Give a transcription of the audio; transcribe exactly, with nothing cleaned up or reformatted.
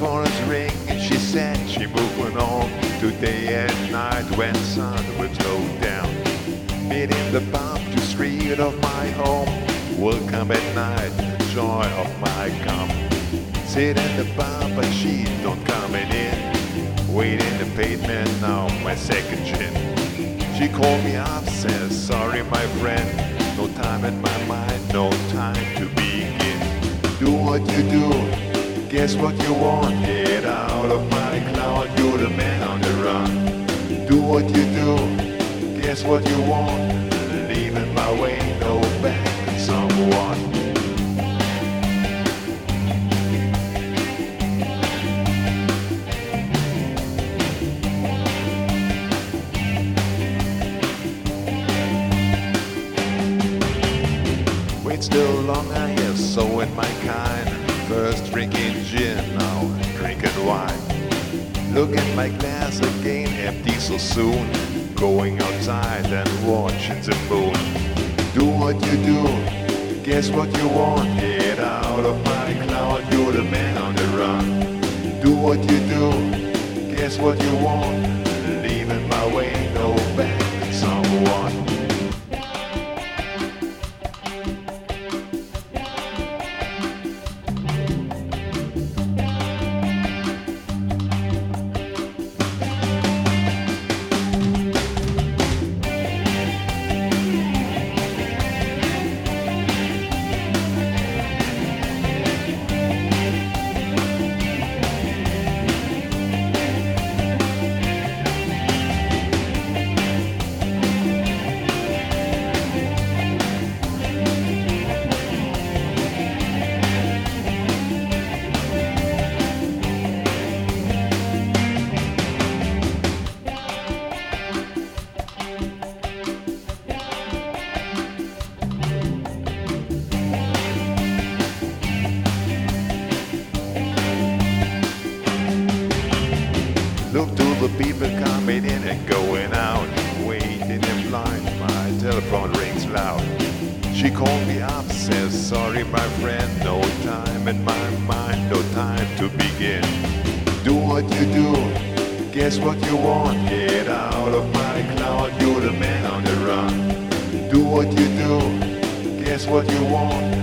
telephone is ringing, she said she moving on today and night when sun will slow down. Meet in the bumpy street of my home, will come at night, the joy of my come. Sit in the bar but she don't coming in, wait in the pavement now, my second gin. She called me up, says sorry my friend, no time in my mind, no time to begin. Do what you do, guess what you want, get out of my cloud, you're the man on the run. Do what you do, guess what you want, leaving my way, no back to someone. Wait still long, I hear so in my kind. First drinking gin, now drinking wine. Look at my glass again, empty so soon. Going outside and watching the moon. Do what you do, guess what you want, get out of my cloud, you're the man on the run. Do what you do, guess what you want, leaving my way, no back to someone. Look to the people coming in and going out, waiting in line, my telephone rings loud. She called me up, says sorry my friend, no time in my mind, no time to begin. Do what you do, guess what you want, get out of my cloud, you're the man on the run. Do what you do, guess what you want,